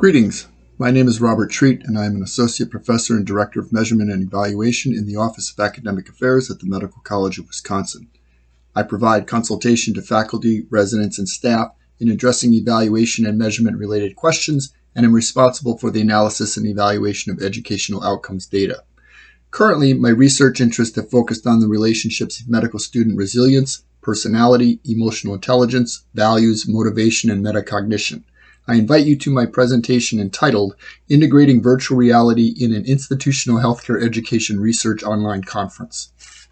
Greetings. My name is Robert Treat, and I am an Associate Professor and Director of Measurement and Evaluation in the Office of Academic Affairs at the Medical College of Wisconsin. I provide consultation to faculty, residents, and staff in addressing evaluation and measurement-related questions, and am responsible for the analysis and evaluation of educational outcomes data. Currently, my research interests have focused on the relationships of medical student resilience, personality, emotional intelligence, values, motivation, and metacognition. I invite you to my presentation entitled Integrating Virtual Reality in an Institutional Healthcare Education Research Online Conference.